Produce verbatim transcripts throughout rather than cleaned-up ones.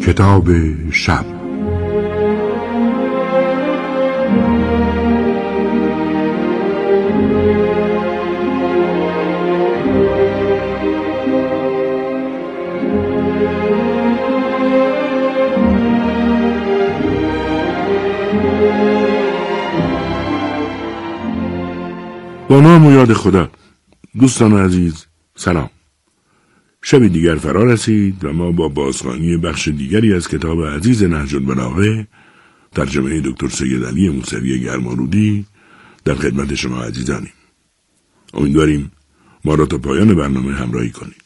کتاب شب. با نام و یاد خدا. دوستان عزیز سلام. شب دیگر فرا رسید و ما با بازخوانی بخش دیگری از کتاب عزیز نهج البلاغه ترجمه دکتر سید علی موسوی گرمارودی در خدمت شما عزیزانیم. امیدواریم ما را تا پایان برنامه همراهی کنید.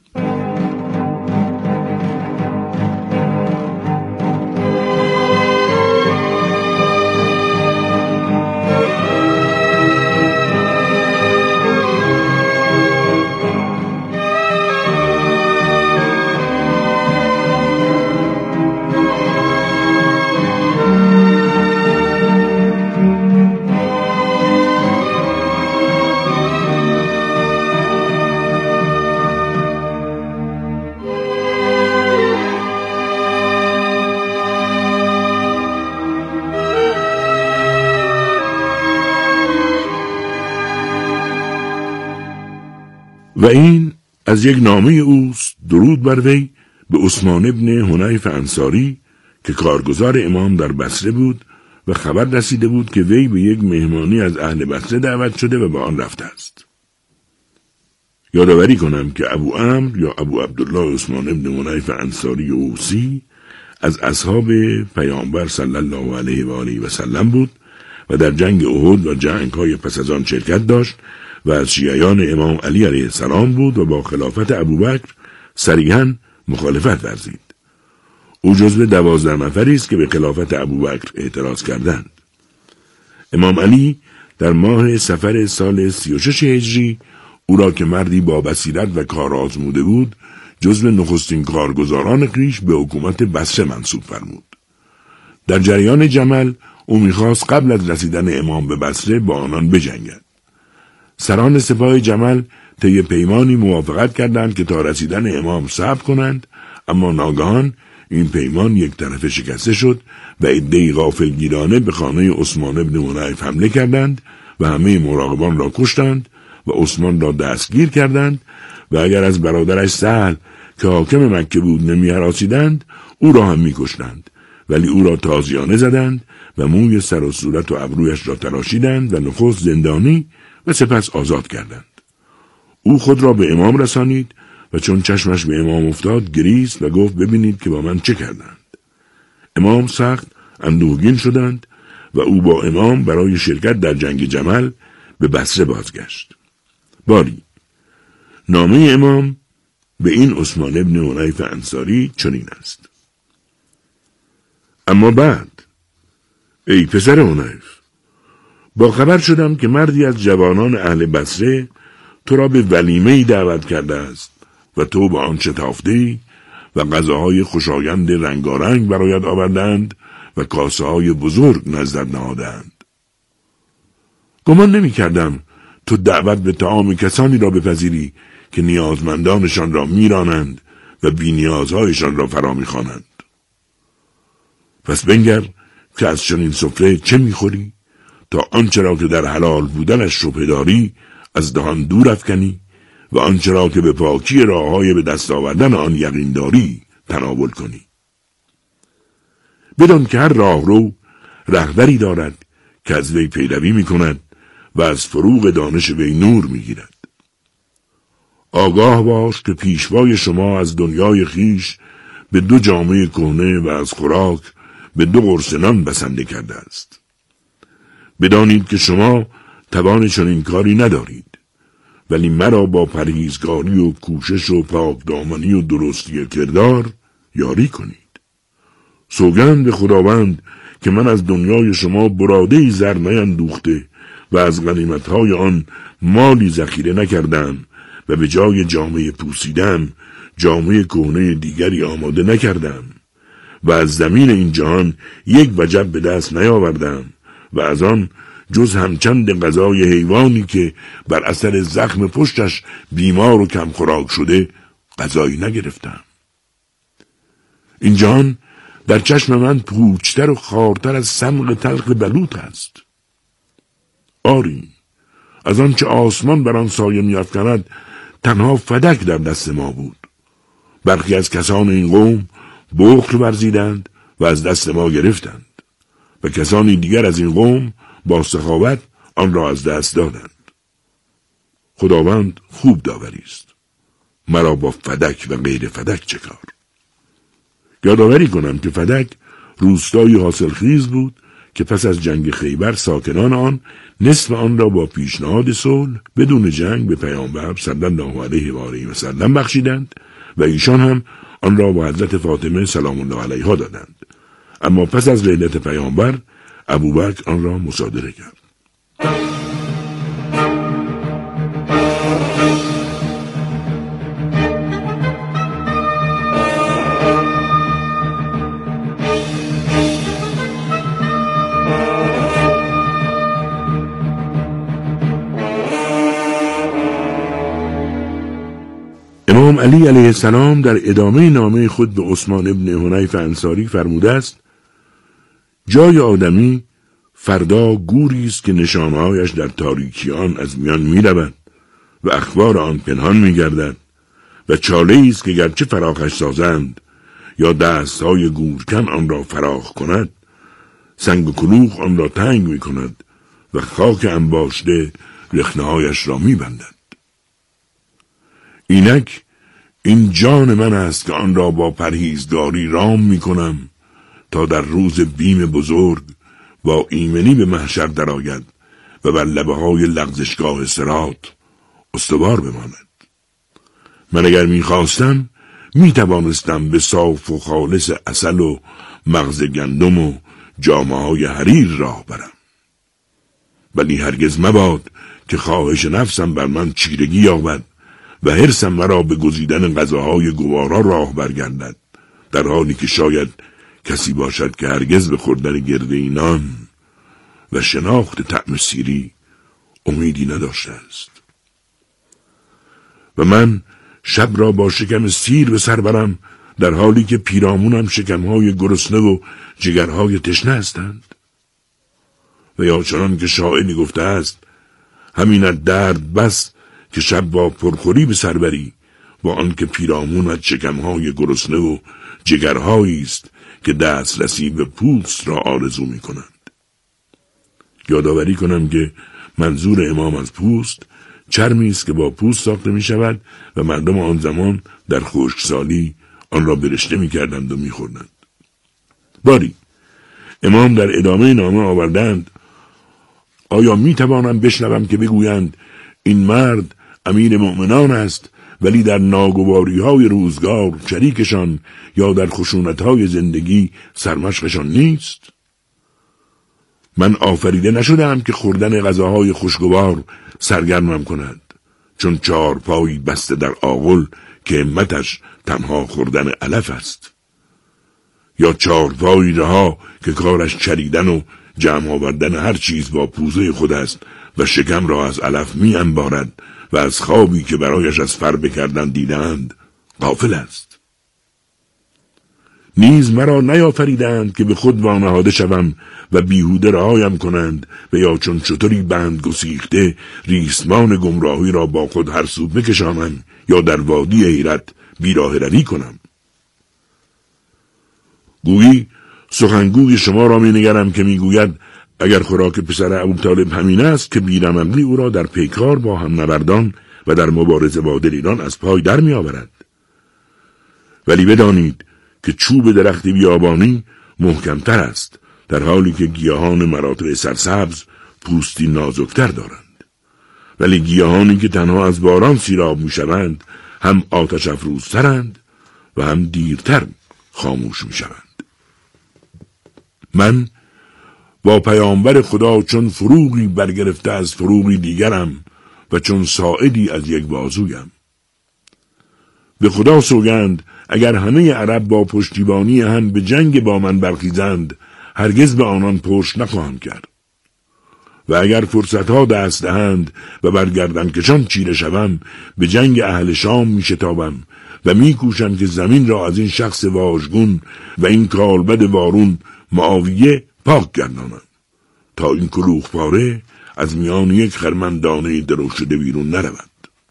و این از یک نامه اوست، درود بر وی، به عثمان ابن حنیف انصاری که کارگزار امام در بصره بود و خبر رسیده بود که وی به یک مهمانی از اهل بصره دعوت شده و به آن رفته است. یادآوری کنم که ابو عمرو یا ابو عبدالله عثمان ابن حنیف انصاری اوسی از اصحاب پیامبر صلی الله علیه و آله و سلم بود و در جنگ احد و جنگ‌های پس از آن شرکت داشت و از شیعیان امام علی علیه السلام بود و با خلافت ابوبکر صریحاً مخالفت ورزید. او جزو دوازده نفری است که به خلافت ابوبکر اعتراض کردند. امام علی در ماه صفر سال سی و شش هجری او را که مردی با بصیرت و کار آزموده بود جزو نخستین کارگزاران خویش به حکومت بصره منصوب فرمود. در جریان جمل او می‌خواست قبل از رسیدن امام به بصره با آنان بجنگد. سران سپاه جمل طی پیمانی موافقت کردند که تا رسیدن امام صبر کنند، اما ناگهان این پیمان یک طرفه شکسته شد و عده‌ای غافلگیرانه به خانه عثمان ابن حنیف حمله کردند و همه مراقبان را کشتند و عثمان را دستگیر کردند و اگر از برادرش سهل که حاکم مکه بود نمی هراسیدند او را هم می کشتند، ولی او را تازیانه زدند و موی سر و صورت و ابرویش را تراشیدند و نخست زندانی و سپس آزاد کردند. او خود را به امام رسانید و چون چشمش به امام افتاد گریست و گفت ببینید که با من چه کردند. امام سخت اندوهگین شدند و او با امام برای شرکت در جنگ جمل به بصره بازگشت. باری نامه امام به این عثمان ابن حنیف انصاری چنین است: اما بعد ای پسر حنیف، با خبر شدم که مردی از جوانان اهل بصره تو را به ولیمه‌ای دعوت کرده است و تو با آن شتافته‌ای و غذاهای خوشایند رنگارنگ برایت آوردند و کاسه‌های بزرگ نزدت نهادند. گمان نمی کردم تو دعوت به طعام کسانی را بپذیری که نیازمندانشان را میرانند و بی نیازهایشان را فرا میخوانند. پس بنگر که از چنین سفره چه میخوری تا آنچه را که در حلال بودنش شبهه داری از دهان دور افکنی و آنچه را که به پاکی راههای به دست آوردن آن یقین داری تناول کنی. بدان که هر راهرو رهبری دارد که از وی پیروی میکند و از فروغ دانش وی نور میگیرد. آگاه باش که پیشوای شما از دنیای خیش به دو جامه کهنه و از خوراک به دو قرص نان بسنده کرده است. بدانید که شما توان چنین کاری ندارید، ولی مرا با پرهیزگاری و کوشش و پاکدامنی و درستی کردار یاری کنید. سوگند به خداوند که من از دنیای شما براده‌ای زر نیندوخته و از غنیمت‌های آن مالی ذخیره نکردم و به جای جامه پوسیدم جامه کهنه دیگری آماده نکردم و از زمین این جهان یک وجب به دست نیاوردم و از آن جز همچند غذای حیوانی که بر اثر زخم پشتش بیمار و کم خوراک شده غذایی نگرفتم. این جهان در چشم من پوچتر و خارتر از سمق تلخ بلوط است. آری، از آنچه آسمان بر آن سایه می‌افکند تنها فدک در دست ما بود. برخی از کسان این قوم بخل ورزیدند و از دست ما گرفتند و کسانی دیگر از این قوم با سخاوت آن را از دست دادند. خداوند خوب داوری است. مرا با فدک و غیر فدک چه کار؟ یادآوری کنم که فدک روستایی حاصلخیز بود که پس از جنگ خیبر ساکنان آن نصف آن را با پیشنهاد صلح بدون جنگ به پیامبر صلی الله علیه و آله و سلم بخشیدند و ایشان هم آن را با حضرت فاطمه سلام الله علیها دادند. اما پس از رحلت پیامبر ابوبکر آن را مصادره کرد. امام علی علیه السلام در ادامه نامه خود به عثمان ابن حنیف انصاری فرموده است: جای آدمی فردا گوری است که نشانهایش در تاریکی آن از میان می رود و اخبار آن پنهان می گردد و چاله است که گرچه فراخش سازند یا دستهای گورکن آن را فراخ کند، سنگ و کلوخ آن را تنگ می کند و خاک انباشته رخنهایش را می بندد. اینک این جان من است که آن را با پرهیزگاری رام می کنم تا در روز بیم بزرگ با ایمنی به محشر درآید و بر لبه های لغزشگاه صراط استوار بماند. من اگر می خواستم می توانستم به صاف و خالص عسل و مغز گندم و جامه های حریر راه برم، ولی هرگز مباد که خواهش نفسم بر من چیرگی یابد و حرصم مرا به گزیدن غذاهای گوارا راه برگردد، در حالی که شاید کسی باشد که هرگز به خوردن گرده اینان و شناخت طعم سیری امیدی نداشته است. و من شب را با شکم سیر به سر برم در حالی که پیرامونم شکمهای گرسنه و جگرهای تشنه هستند. و یا چنان که شاعری گفته است: همینت درد بس که شب با پرخوری به سر بری، با آنکه پیرامونت شکمهای گرسنه و جگرهایی است که دسترسی به پوست را آرزو می کنند. یادآوری کنم که منظور امام از پوست چرمی است که با پوست ساخته می شود و مردم آن زمان در خشکسالی آن را برشته می کردند و می خوردند. باری امام در ادامه نامه آوردند: آیا می توانم بشنوم که بگویند این مرد امیر مؤمنان است ولی در ناگواری های روزگار شریکشان یا در خشونت های زندگی سرمشقشان نیست؟ من آفریده نشدم که خوردن غذاهای خوشگوار سرگرمم کند، چون چهار پایی بسته در آغل که همتش تنها خوردن علف است، یا چهار پایی رها که کارش چریدن و جمع آوردن هر چیز با پوزه خود است و شکم را از علف می انبارد و از خوابی که برایش از فر بکردن دیدند غافل است. نیز مرا نیافریدند که به خود وانهاده شوم و بیهوده رهایم کنند و یا چون شتری بند گسیخته ریسمان گمراهی را با خود هر سو بکشانم یا در وادی حیرت بیراه روی کنم. گویی سخنگوی شما را می نگرم که می گوید اگر خوراک پسر ابوطالب همین است که بیرمقلی او را در پیکار با هم نبردان و در مبارزه با دلیران از پای در می آورد. ولی بدانید که چوب درخت بیابانی محکمتر است، در حالی که گیاهان مراتع سرسبز پوستی نازکتر دارند. ولی گیاهانی که تنها از باران سیراب می شوند هم آتش افروزترند و هم دیرتر خاموش می شوند. من با پیامبر خدا چون فروغی برگرفته از فروغی دیگرم و چون ساعدی از یک بازویم. به خدا سوگند اگر همه عرب با پشتیبانی هم به جنگ با من برخیزند هرگز به آنان پشت نخواهم کرد. و اگر فرصتها دست دهند و برگردن کشان چیره شوم به جنگ اهل شام می شتابم و میکوشند که زمین را از این شخص واژگون و این کالبد وارون معاویه پاک گردانند تا این کلوخ پاره از میان یک خرمندانه درشده بیرون نرود.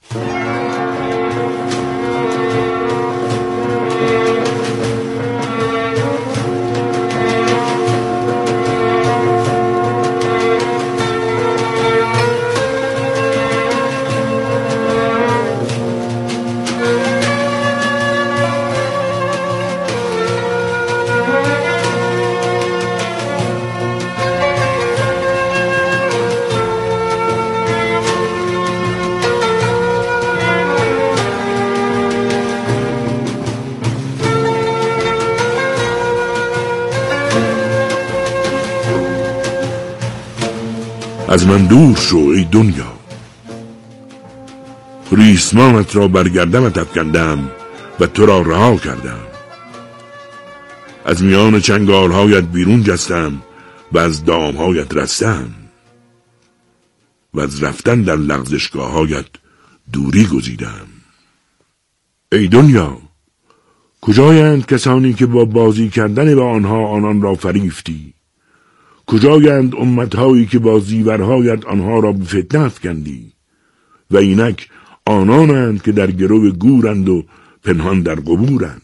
از من دور شو ای دنیا، ریسمانت را برگردمت افکندم و تو را رها کردم. از میان چنگالهایت بیرون جستم و از دامهایت رستم و از رفتن در لغزشگاهایت دوری گزیدم. ای دنیا، کجایند کسانی که با بازی کردن با آنها آنان را فریفتی؟ کجایند امتهایی که با زیورهایت آنها را به فتنه افکندی؟ و اینک آنانند که در گرو گورند و پنهان در قبورند.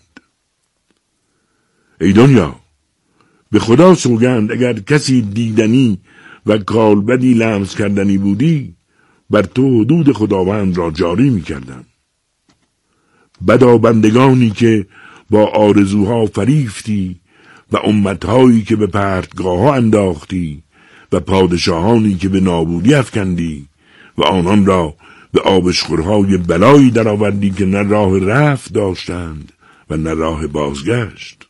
ای دنیا، به خدا سوگند اگر کسی دیدنی و کالبدی لمس کردنی بودی، بر تو حدود خداوند را جاری می کردم. بدا بندگانی که با آرزوها فریفتی و امتهایی که به پرتگاه ها انداختی و پادشاهانی که به نابودی افکندی و آنان را به آبشخورهای بلایی در آوردی که نه راه رفت داشتند و نه راه بازگشت.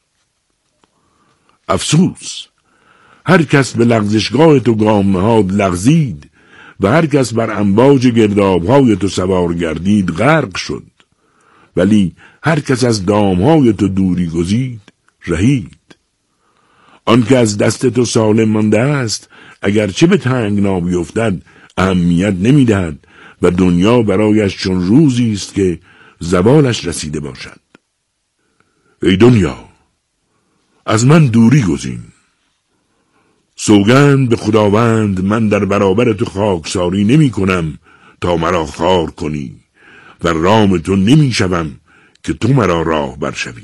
افسوس، هر کس به لغزشگاه تو گام نهاد لغزید و هر کس بر امواج گردابهای تو سوار گردید غرق شد، ولی هر کس از دامهای تو دوری گزید رهید. آن که از دست تو سالم مانده است اگرچه به تنگنا بیفتد اهمیت نمیدهد و دنیا برایش چون روزی است که زوالش رسیده باشد. ای دنیا، از من دوری گزین. سوگند به خداوند من در برابر تو خاکساری نمی کنم تا مرا خار کنی و رام تو نمی شوم که تو مرا راه برشوی.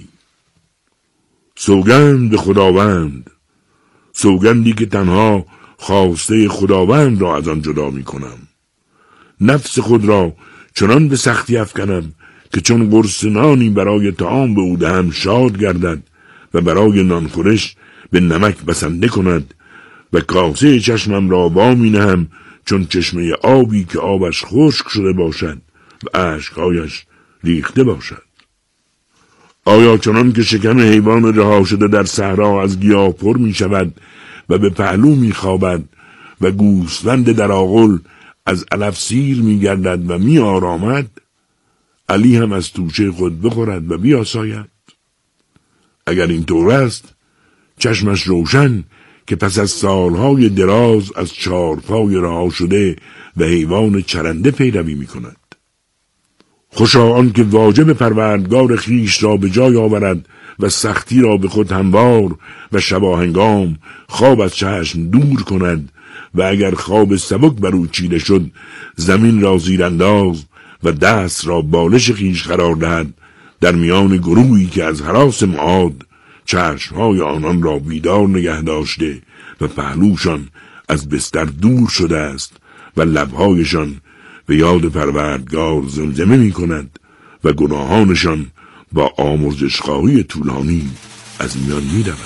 سوگند به خداوند، سوگندی که تنها خواسته خداوند را از آن جدا می کنم. نفس خود را چنان به سختی افکنم که چون گرسنانی برای طعام به او دهم شاد گردد و برای نانخورش به نمک بسنده کند و کاسه چشمم را وامی نهم چون چشمه آبی که آبش خشک شده باشد و اشکهایش ریخته باشد. آیا چنان که شکم حیوان رها شده در صحرا از گیاه پر می شود و به پهلو می خوابد و گوسفند در آغل از علف سیر می گردد و می آرامد، علی هم از توشه خود بخورد و بیاساید؟ اگر این طور است، چشمش روشن که پس از سالهای دراز از چارپای رها شده و حیوان چرنده پیروی می کند. خوشا آن که واجب پروردگار خیش را به جای آورد و سختی را به خود هموار و شباهنگام خواب از چشم دور کند و اگر خواب سبک بر او چیده شد زمین را زیرانداز و دست را بالش خیش قرار دهد در میان گروهی که از هراس معاد چشمهای آنان را بیدار نگه داشته و پهلوشان از بستر دور شده است و لبهایشان به یاد پروردگار زمزمه می کند و گناهانشان با آمرزشخواهی طولانی از میان می رود.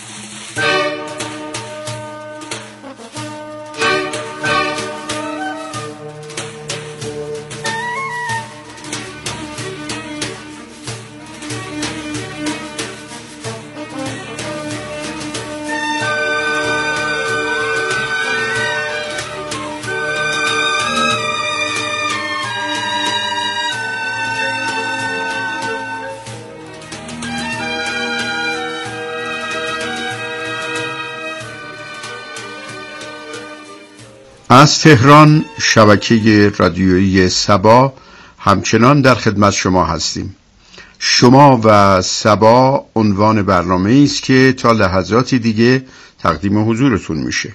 از تهران شبکه رادیویی سبا همچنان در خدمت شما هستیم. شما و صبا عنوان برنامه است که تا لحظاتی دیگه تقدیم حضورتون میشه.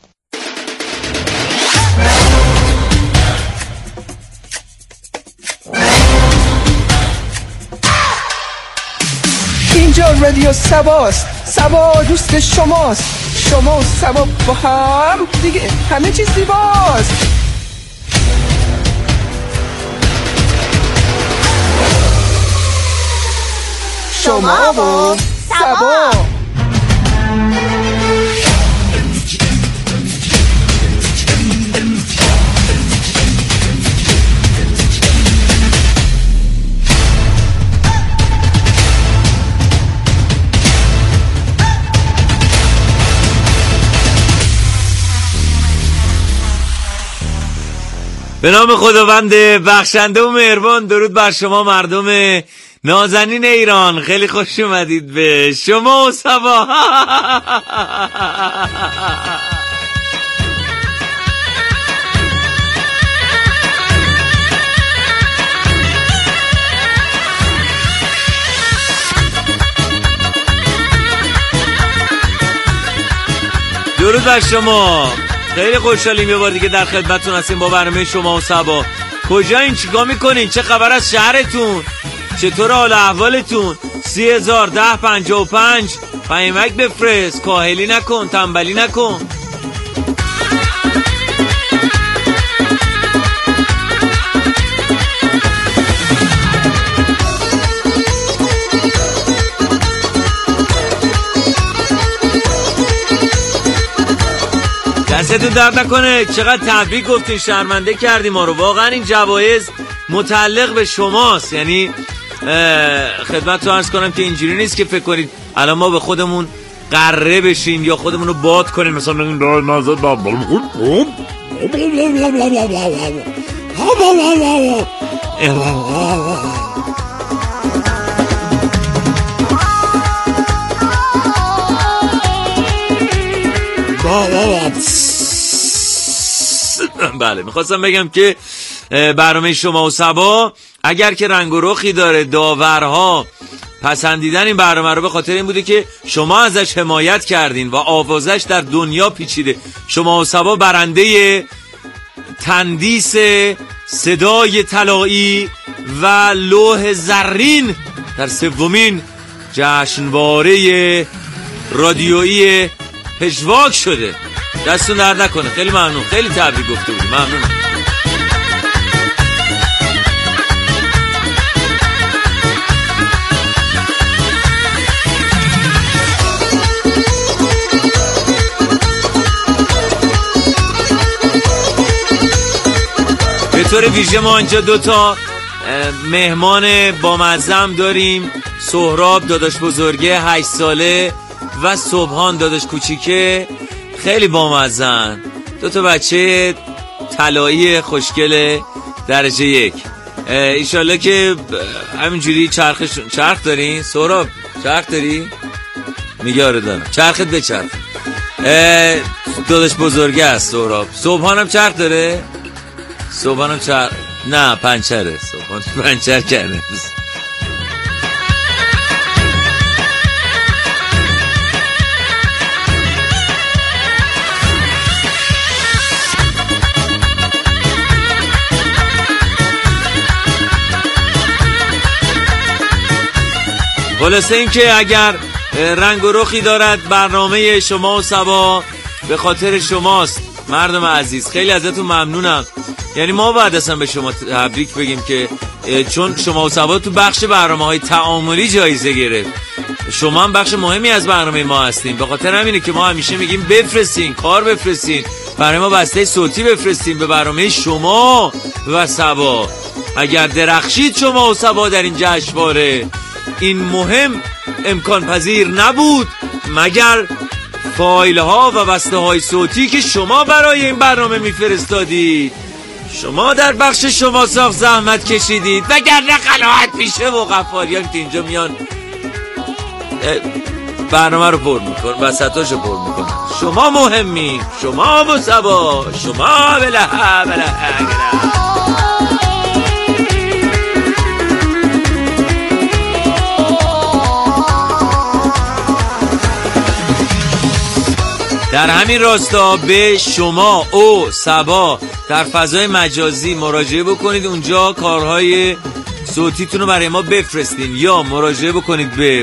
اینجا رادیو صباست. صبا دوست شماست. شما و صبا با هم دیگه همه چیز زیباست. شما و صبا. به نام خداوند بخشنده و مهربان. درود بر شما مردم نازنین ایران. خیلی خوش اومدید به شما و صبا. درود بر شما. خیلی خوشحالیم یه بار دیگه در خدمتتون هستیم با برنامه شما و صبا. کجایین؟ چیکار میکنین؟ چه خبر از شهرتون؟ چطور حال احوالتون؟ سی هزار ده پنجاه و پنج پیامک بفرست. کاهلی نکن، تنبلی نکن. دستتون درد نکنه. چقدر تبریک گفتین، شرمنده کردیم ما رو. واقعا این جوایز متعلق به شماست. یعنی خدمت رو عرض کنم که اینجوری نیست که فکر کنید الان ما به خودمون قره بشیم یا خودمون رو باد کنیم مثلا بگیم دار نازد با بله. میخواستم بگم که برنامه شما و صبا اگر که رنگ و رخی داره، داورها پسندیدن این برنامه رو به خاطر این بوده که شما ازش حمایت کردین و آوازش در دنیا پیچیده. شما و صبا برنده تندیس صدای طلایی و لوح زرین در سومین جشنواره رادیویی پژواک شده. دستون درد نکنه. خیلی ممنون. خیلی تبریک گفته بودی. ممنون. به طور ویژه ما اینجا دوتا مهمان با مزم داریم. سهراب داداش بزرگه هشت ساله و صبحان داداش کوچیکه. خیلی بامزن. دو تا بچه طلایی خوشگل درجه یک. ایشالله که همینجوری چرخش چرخ دارین. سهراب چرخ داری؟ میگه آره دارم. چرخت به چرخ. داداش بزرگه است سهراب. صبحانم چرخ داره؟ صبحانم چرخ نه پنچره. صبحان پنچر کرده. خلاصه این که اگر رنگ و رخی دارد برنامه شما و صبا به خاطر شماست مردم عزیز. خیلی ازتون ممنونم. یعنی ما باید اصلا به شما تبریک بگیم که چون شما و صبا تو بخش برنامه‌های تعاملی جایزه گرفت. شما هم بخش مهمی از برنامه ما هستین. به خاطر همینه که ما همیشه میگیم بفرستین، کار بفرستین، برای ما بسته صوتی بفرستین به برنامه شما و صبا. اگر درخشید شما و صبا در این جشنواره، این مهم امکان پذیر نبود مگر فایل ها و بسته های صوتی که شما برای این برنامه میفرستادید. شما در بخش شما ساخت زحمت کشیدید، وگرنه قناعت پیشه و غفاریان که اینجا میان برنامه رو پر میکن، وسطاشو پر میکن. شما مهمی، شما و صبا، شما بله بله. در همین راستا به شما او سبا در فضای مجازی مراجعه بکنید، اونجا کارهای صوتیتون رو برای ما بفرستین، یا مراجعه بکنید به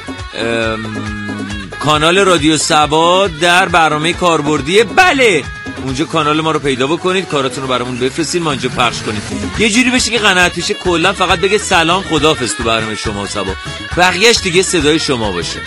کانال رادیو سبا در برنامه کاربردی. بله اونجا کانال ما رو پیدا بکنید، کاراتون رو برامون بفرستین، ما اینجا پخش کنید. یه جوری بشه که قناعت بشه، کلا فقط بگه سلام خداحافظ تو برنامه شما و سبا، بقیه‌اش دیگه صدای شما باشه.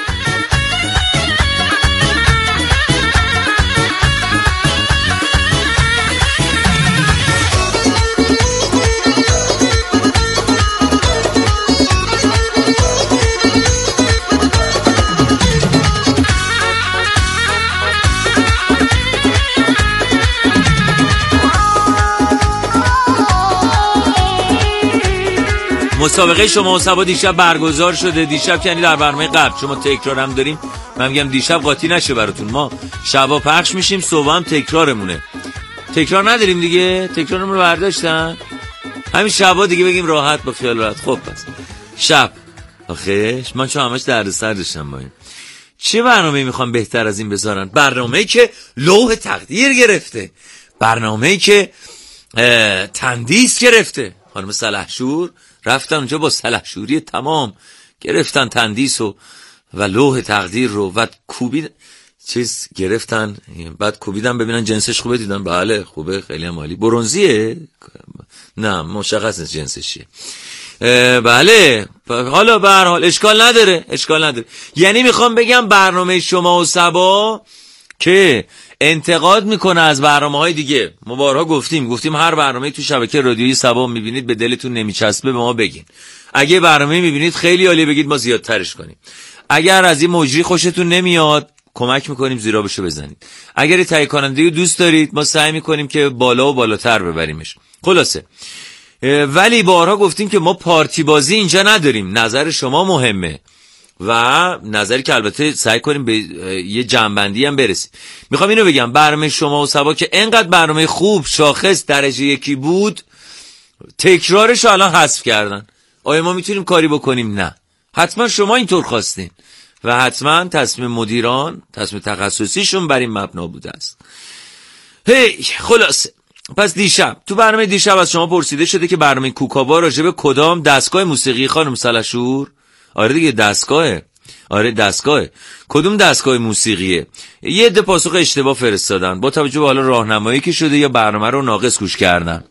مسابقه شما و سبا دیشب برگزار شده. دیشب یعنی در برنامه قبل، شما تکرار هم داریم، من میگم دیشب قاطی نشه براتون، ما شبا پخش میشیم، صبح هم تکرارمونه. تکرار نداریم دیگه، تکرارمون رو برداشتن، همین شبا دیگه بگیم راحت با خیال راحت. خب پس شب آخه من چون همش دردسر داشتم با این. چه برنامه‌ای میخوام بهتر از این بذارن؟ برنامه‌ای که لوح تقدیر گرفته، برنامه‌ای که تندیس گرفته. خانم سلحشور رفتن اونجا با سلحشوری تمام، گرفتن تندیس و و لوح تقدیر رو و کوبید چیز گرفتن، بعد کوبیدن ببینن جنسش خوبه، دیدن بله خوبه، خیلی هم عالی. برنزیه؟ نه مشخص نیست جنسش چیه. بله حالا به هر حال اشکال نداره، اشکال نداره. یعنی میخوام بگم برنامه شما و سبا که انتقاد میکنه از برنامه‌های دیگه، ما بارها گفتیم گفتیم هر برنامه‌ای تو شبکه رادیویی سبا میبینید به دلتون نمیچسبه به ما بگین. اگه برنامه میبینید خیلی عالی بگید ما زیادترش کنیم. اگر از این مجری خوشتون نمیاد کمک میکنیم زیرا بشو بزنید. اگر تهیه کننده رو دوست دارید ما سعی میکنیم که بالا و بالاتر ببریمش. خلاصه ولی بارها گفتیم که ما پارتی بازی اینجا نداریم، نظر شما مهمه و نظری که البته سعی کنیم به یه جنبندی هم برسیم. میخوام اینو بگم برنامه شما و سبا که انقدر برنامه خوب شاخص درجه یکی بود، تکرارش رو الان حذف کردن. آیا ما میتونیم کاری بکنیم؟ نه، حتما شما اینطور خواستین و حتما تصمیم مدیران، تصمیم تخصصیشون بر این مبنا بوده است. هی خلاصه پس دیشب تو برنامه دیشب از شما پرسیده شده که برنامه کوکاوا راجع به کدام دستگاه موسیقی خانم سلحشور؟ آره دیگه دستگاهه، آره دستگاهه. کدوم دستگاه موسیقیه؟ یه عده پاسخ اشتباه فرستادن با توجه به حالا راهنمایی که شده یا برنامه رو ناقص گوش کردن.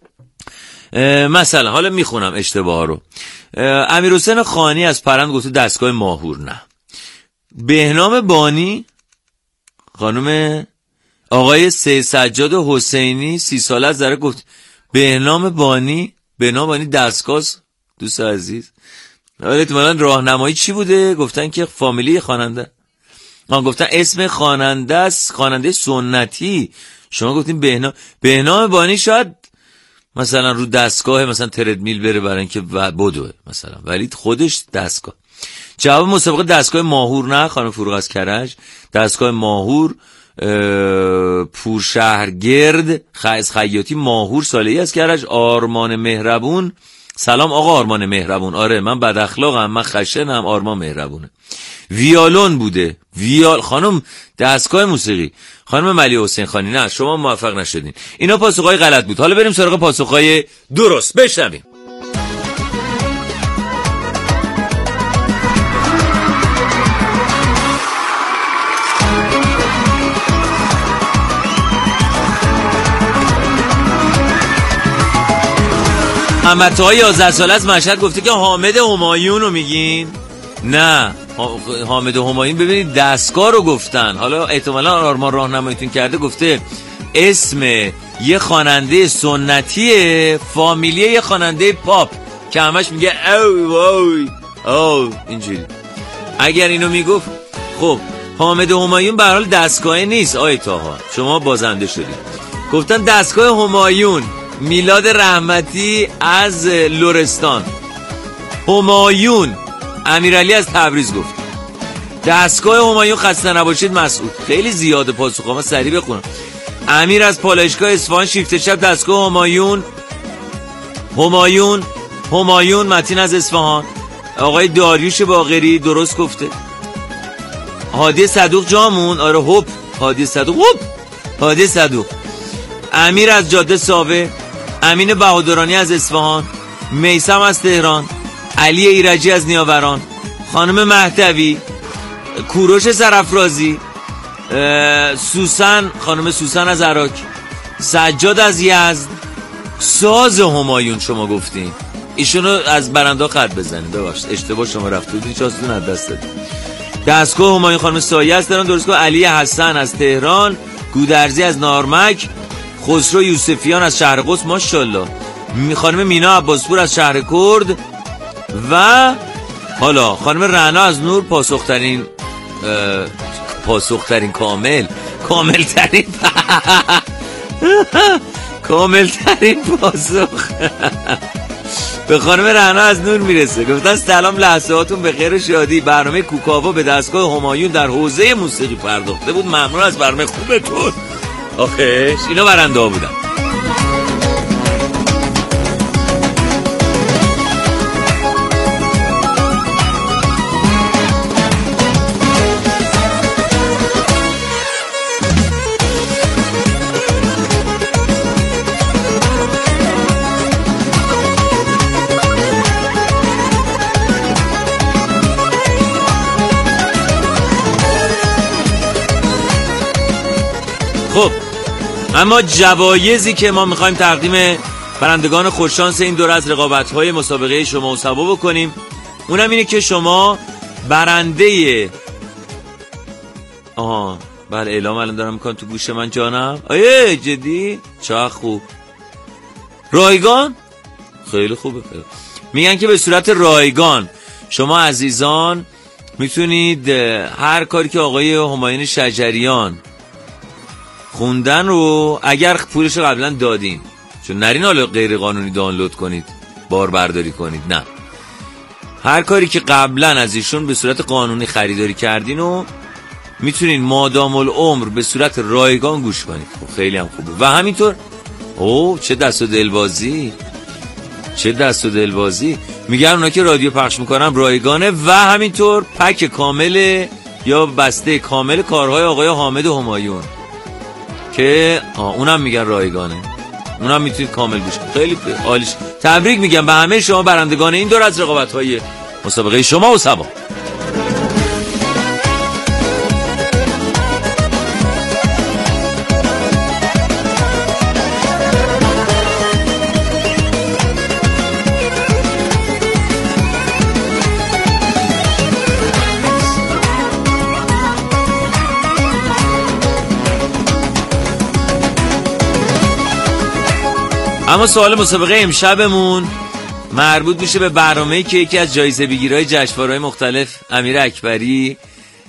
مثلا حالا میخونم اشتباه رو. امیرحسین خانی از پرند گفته دستگاه ماهور. نه. بهنام بانی خانم آقای سید سجاد حسینی سی ساله از داره گفت بهنام بانی، بهنام بانی دستگاه. دوست عزیز حالا احتمالاً راهنمایی چی بوده؟ گفتن که فامیلی خواننده، آن گفتن اسم خواننده است، خواننده سنتی. شما گفتین بهنام بهنام بانی، شاید مثلا رو دستگاه مثلا تردمیل بره برای اینکه بدوه مثلا، ولی خودش دستگاه. جواب مسابقه دستگاه ماهور نه خانم فروغ از کرج. دستگاه ماهور پورشهرگرد خیز خیاطی ماهور ساله‌ای از کرج. آرمان مهربون سلام آقا آرمان مهربون. آره من بد اخلاقم، من خشنم، آرمان مهربونه. ویالون بوده، ویال خانم دستگاه موسیقی خانم ملی حسین خانی. نه شما موفق نشدین. اینا پاسخهای غلط بود. حالا بریم سراغ پاسخهای درست. بشنویم. محمد طاهی یازده ساله از مشهد گفته که حامد همایون رو میگین؟ نه حامد همایون ببینید دستگاه رو گفتن. حالا احتمالا آرمان راهنماییتون کرده، گفته اسم یه خواننده سنتیه، فامیلیه یه خواننده پاپ که همش میگه او وای او اینجوری. اگر اینو میگفت خب حامد همایون به هر حال دستگاه نیست. آی طاها شما بازنده شدید. گفتن دستگاه همایون. میلاد رحمتی از لرستان. همایون امیرعلی از تبریز گفت دستگاه همایون. خسته نباشید مسعود. خیلی زیاده پاسخ، ما سریع بخونم. امیر از پالایشگاه اصفهان شیفت شب دستگاه همایون. همایون همایون متین از اصفهان. آقای داریوش باقری درست گفته. هادی صدوق جامون آره هوب هادی صدوق، خوب هادی صدوق، امیر از جاده ساوه، امین بهادرانی از اصفهان، میثم از تهران، علی ایرجی از نیاوران، خانم مهدوی، کوروش سرافرازی، سوسن، خانم سوسن از عراق، سجاد از یزد، ساز همایون شما گفتین، ایشونو از برنده خط بزنید، ببخشید اشتباه شما رفت تو چاستون از دست داد. دستگاه همایون خانم سایه از تهران، درستگاه علی حسن از تهران، گودرزی از نارمک، خسرو یوسفیان از شهر قدس، ماشاءالله، خانم مینا عباسپور از شهر کرد و حالا خانم رعنا از نور، پاسخترین پاسخترین کامل کامل ترین کامل ترین پاسخ به خانم رعنا از نور میرسه. گفتن سلام، لحظاتون به خیر و شادی. برنامه کوکاوا به دستگاه همایون در حوزه موسیقی پرداخته بود. ممنون از برنامه خوبتون. آخه اینا برنده ها بودن. خب اما جوایزی که ما میخوایم تقدیم برندگان خوششانس این دور از رقابت‌های مسابقه شما و سبا بکنیم، اونم اینه که شما برنده آها بله اعلام الان دارم میکنم تو گوش من جانم. آیه جدی چه خوب. رایگان خیلی خوبه. خیلی میگن که به صورت رایگان شما عزیزان میتونید هر کاری که آقای همایون شجریان خوندن رو اگر پولش رو قبلا دادین، چون نرین حالا غیر قانونی دانلود کنید بار برداری کنید، نه، هر کاری که قبلا از ایشون به صورت قانونی خریداری کردین و میتونین مادام العمر به صورت رایگان گوش کنید. خب خیلی هم خوبه. و همینطور اوه چه دست و دلبازی، چه دست و دلبازی. میگن اونا که رادیو پخش میکنن رایگانه و همینطور پک کامل یا بسته کامل کارهای آقای حامد همایون که اونم میگن رایگانه، اونم میتونید کامل گوش کنید. خیلی عالیش. تبریک میگم به همه شما برندگان این دور از رقابت‌های مسابقه شما و سبا. اما سوال مسابقه امشبمون مربوط میشه به برنامه‌ای که یکی از جایزه بگیرای جشنواره‌های مختلف امیر اکبری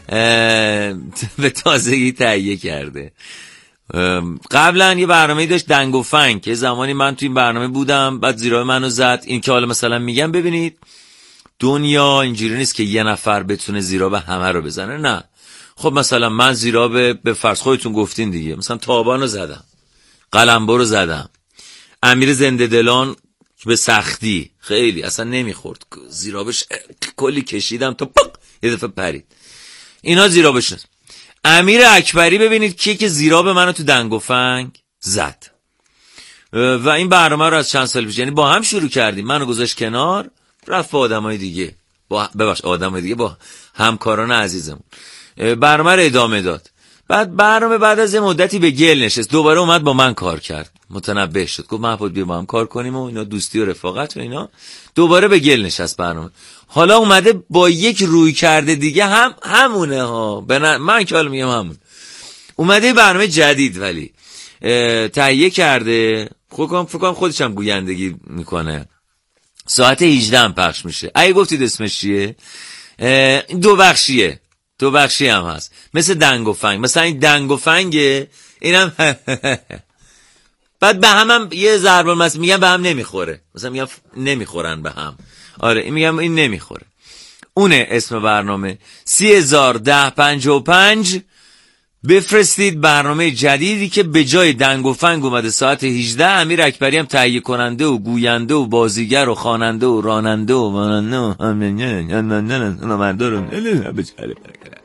به تازگی تهیه کرده. قبلا یه برنامه‌ای داشت دنگ و فنگ که زمانی من تو این برنامه بودم، بعد زیرا منو زد. این که حالا مثلا میگم ببینید دنیا اینجوری نیست که یه نفر بتونه زیرا به همه رو بزنه، نه. خب مثلا من زیرا به, به فرض خودتون گفتین دیگه، مثلا تابانو زدم، قلمبو رو زدم، امیر زنده دلان به سختی خیلی اصلا نمیخورد، زیرابش کلی کشیدم تا پق یه دفعه پرید، اینا زیرابش نست. امیر اکبری ببینید کیه که زیراب منو تو دنگ و فنگ زد. و این برنامه رو از چند سال پیش یعنی با هم شروع کردیم، منو گذاشت کنار رفت با آدمای دیگه، با ببخش آدمای دیگه با همکاران عزیزمون برنامه رو ادامه داد. بعد برنامه بعد از مدتی به گل نشست، دوباره اومد با من کار کرد، متنبه شد، گفت محمود بیا با هم کار کنیم و اینا، دوستی و رفاقت و اینا. دوباره به گل نشست برنامه. حالا اومده با یک روی کرده دیگه، هم همونه ها، من که حالا میگم همون. اومده برنامه جدید ولی تهیه کرده، خودم فکر کنم خودش هم گویندگی میکنه. ساعت هجده هم پخش میشه. اگه گفتید اسمش چیه؟ دو بخشیه. دو بخشی هم هست، مثل دنگ و فنگ. مثلا این دنگ و فنگه، اینم بعد به هم هم یه ضرب المثل میگم به هم نمیخوره، مثلا میگم نمیخورن به هم. آره این میگم این نمیخوره. اونه اسم برنامه. سی هزار ده پنج و پنج بفرستید برنامه جدیدی که به جای دنگ و فنگ اومده ساعت هجده. امیر اکبری هم تهیه کننده و گوینده و بازیگر و خواننده و راننده و ماننده و